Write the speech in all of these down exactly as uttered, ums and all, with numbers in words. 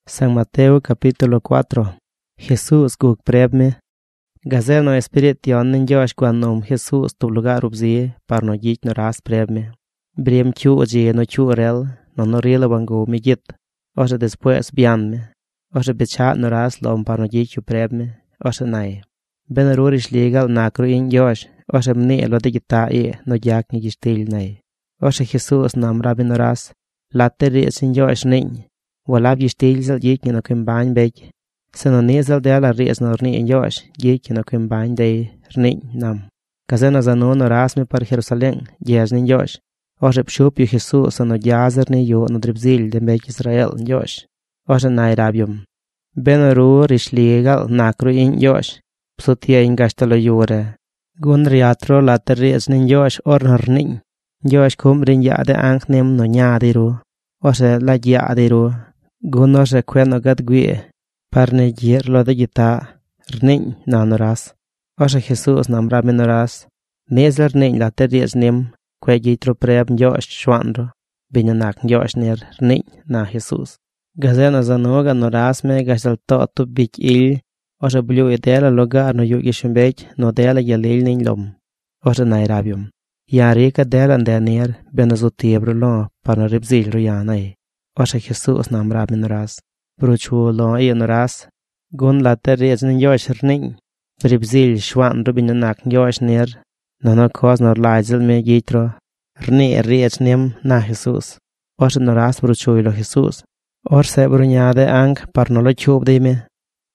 San Mateo capítulo cuatro. Jesús guk prebme. Gazeno espirition nin Josh guanom Jesús tu lugar ubzie par no jich no ras prebme. Briem chu oje no chu rel no no rila wango mi jit. Oje después bianme. Oje bechat no ras lom par no jich prebme. Oje nai. Ben rurish legal nakro in Josh. Oje mne lo de gita e no jak ni gistil nai. Oje Jesús nam rabin no ras. Latte re sin Josh nin. Walab gistil zal jich no kimbain bej. Seno nezal de ala reis no rni in Josh, gik no kimbain de rni nam. Kazena zano no rasme par Jerusalem, jez nin Josh. Oje pshup yu Jesus no jazer ni yu no dribzil de mek Israel in Josh. Oje nai rabium. Ben ru rish legal nakru in Josh. Psutia in gastalo yure. Gun riatro later reis nin Josh or no rni. Josh kum rin ya de ank nem no nyadiru. Oje la yadiru. Gun oje kwen no gad gwie. Parne gier lo de gita rnin na noras. Oje Jesus nam ramen noras. Nezler rnin la teries nim. Kwe gitro preb Josh shwandro. Binyanak Josh ner rnin na Jesus. Gazena zanoga noras me gasal to tu bich il. Oje blu edela logar no yug ishumbech no dela yalil nin lom. Oje nairabium. Yarika dela nde ner benazo tebro lo parno ribzil ruyanai. Oje Jesus nam ramen noras. Bruchu lo e noras. Gun la terrez nin Josh rnin. Bribzil shwan rubinanak Josh ner. Nono kos nor laizel me gitro. Rni rech nim na Jesus. Osh noras bruchu lo Jesus. Or se bruñade ang par no lo chub de me.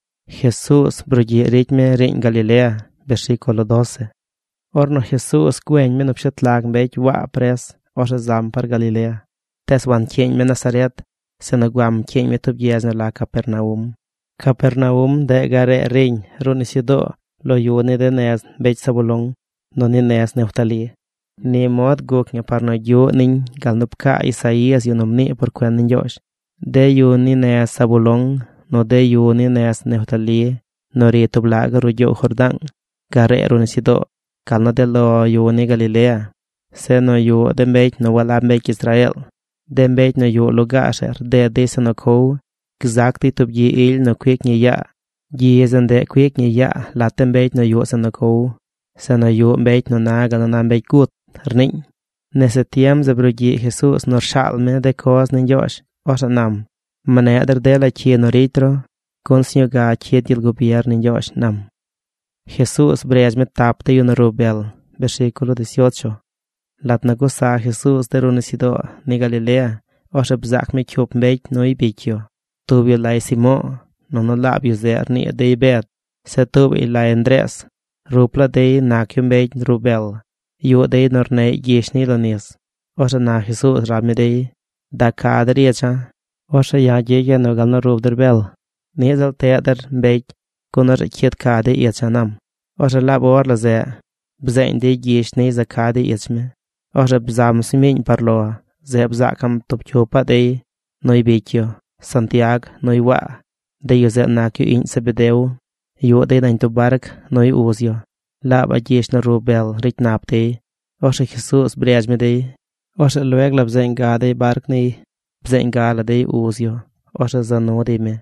Jesus brugi ritme rin Galilea. Versículo doce. Or no Jesus guen men upshet lag bech wa pres. Osh zam par Galilea. Tes wan kien me Nazaret. Senaguam kien me tubiez na la Capernaum. Capernaum de gare rin runisido lo yune de nes bech sabulong no ni nes neftali. Ni mod gok nye parno yu nin galnupka Isaías yunomni por kwen nin Josh. De yu ni nes sabulong no de yu ni nes neftali no ri tublaga ruyo Jordan. Gare runisido kalno de lo yu ni Galilea. Se no yu de bech no wala bech Israel. Den beit no yu lugasher de desa no kou, gzakti tub yi il no kwik ni ya, yi ezen de kwik ni ya, laten beit no yu san no kou, sa no yu beit no naga no nan beit gut, rning. Nese tiem zabrugi Jesus nor shalme de koos nin Josh, osha nam, maneder de la chie no ritro, konsinyo ga chie dil gubier nin Josh nam. Jesus brejme tapte yu no rubel, versículo dieciocho. Lat na gusa Jesus de runisido ni Galilea, osha bzak me chup mbech no ibikyo. Tubio lai Simo, no no labio zer ni de ibet, se tubi lai Andres, rupla de nakyo mbech rubel, yu de norne gish ni lonis. Osha na Jesus rabme de, da kader yecha, osha ya yege no gal no rub derbel, nezal teader mbech, kunar kiet kade yecha nam. Osha lab orla ze, bzain de gish ni za kade yechme. Oje bzam simin parloa, ze bzakam top chopa de, no ibikyo, Santiago, no iwa, de yo ze nakyo in sebedeu, yo de nain to bark, no i uzyo, laba jesh na rubel, rit napte, oje Jesus brejme de, oje lueg la bzenga de bark ni, bzenga la de uzyo, oje zano de me.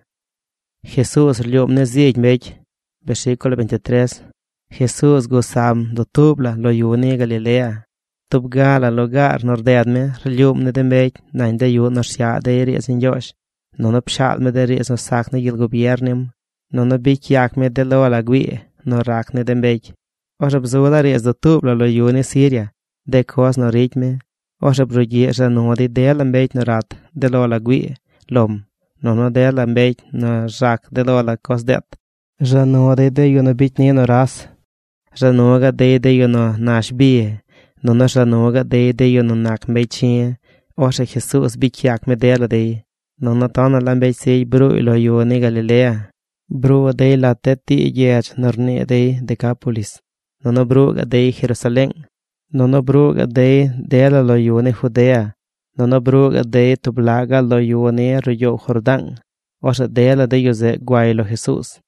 Jesus liom ne ziej mech, versículo veintitrés, Jesus gosam do tubla lo yune Galilea, Tubgala logar nordedme, relium ne dembech, nain de yu norsja de reis in Josh. Nono pshal me de reis no sakne gil gobiernim, nono bik jak me de lola gwi, no rak ne dembech. Osha bzola reis do tubla lo yu ne Syria, de kos no ritme, osha brugi no de de lambech no rat, de lola gwi, lom, nono de lambech no rak de lola kos det. Jano de de yu no bik ne no ras, janoga de de yu no nash bie. No no shanoga de de yo no nak mechin, osha Jesus bikyak me dela de, no no tana lambese bru lo yo ne Galilea, bru de la teti yech norne de Decapolis, no no bru de Jerusalem, no no bru de dela lo yo ne Judea, no no bru de tublaga lo yo ne rio Jordan, osha dela de yo ze guay lo Jesus.